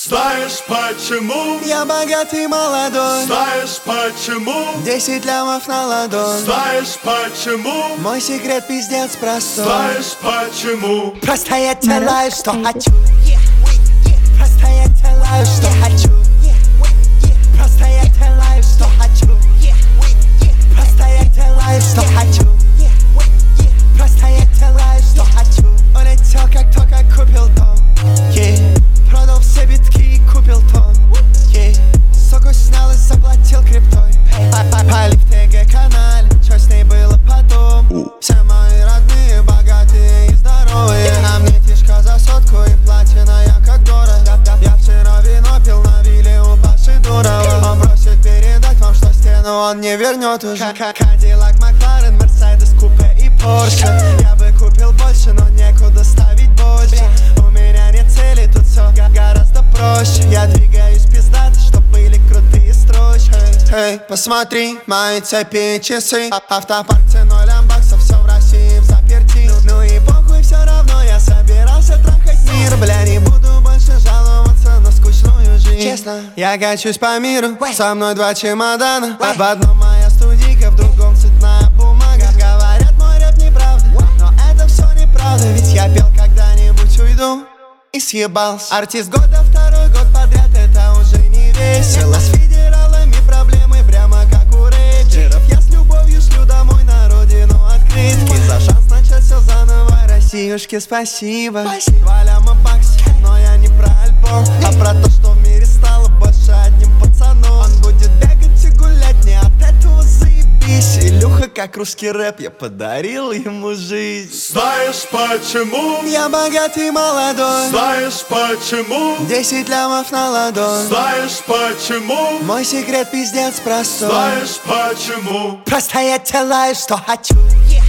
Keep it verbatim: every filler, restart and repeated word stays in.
Знаешь почему? Я богатый молодой. Знаешь почему? Десять лямов на ладонь. Знаешь почему? Мой секрет пиздец простой. Знаешь почему? Просто я делаю, что хочу. Просто я делаю, что хочу. Просто я делаю, что хочу. Просто я делаю, что хочу. Просто я делаю, что хочу. Улетел, как только купил дом. Yeah. Продал все битки и купил тон. Yeah. Суку снял и заплатил криптой. Пали в ТГ-канале, что с ней было потом. Все мои родные, богатые и здоровые. А мне тишка за сотку и платина, я как дорого. Я вчера вино пил на вилле у Паши Дурова. Он просит передать вам, что стену он не вернет уже. Кадиллак, Макларен, Мерседес, Купе и Порше. Я бы купил больше, но некуда ставить больше. У меня нет цели, тут все гораздо проще. Я двигаюсь пиздато, чтоб были крутые строчки. Эй, посмотри, мои цепи и часы. Автопарк ценой лямбаксов, все в России в заперти. Ну и похуй, все равно я собирался трахать мир. Бля, не буду больше жаловаться на скучную жизнь. Честно, я качусь по миру, со мной два чемодана. В одном моя студийка, в другом цветная бумага. Говорят, мой рэп неправда, но это все неправда. Ведь я пел когда-нибудь уйду и съебался. Артист года второй год подряд, это уже не весело. С федералами проблемы прямо как у рэперов. Я с любовью шлю домой на родину открытки. За шанс начать все заново, Россиюшке спасибо. Два ляма баксов, но я не про альбом, а про то, что в мире стало больше одним пацаном. Он будет бегать и гулять, не от этого заебись. Илюха, как русский рэп, я подарил ему жизнь. Знаешь почему? Я богатый молодой. Знаешь почему? Десять лямов на ладонь. Знаешь почему? Мой секрет пиздец простой. Знаешь почему? Просто я делаю, что хочу.